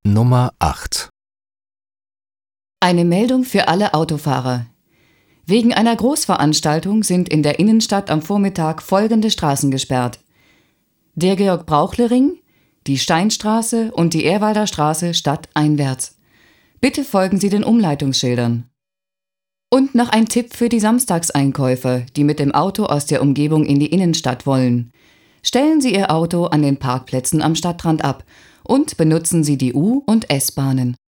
Nummer 8. Eine Meldung für alle Autofahrer. Wegen einer Großveranstaltung sind in der Innenstadt am Vormittag folgende Straßen gesperrt: der Georg-Brauchle-Ring, die Steinstraße und die Ehrwalder Straße stadteinwärts. Bitte folgen Sie den Umleitungsschildern. Und noch ein Tipp für die Samstagseinkäufer, die mit dem Auto aus der Umgebung in die Innenstadt wollen. Stellen Sie Ihr Auto an den Parkplätzen am Stadtrand ab und benutzen Sie die U- und S-Bahnen.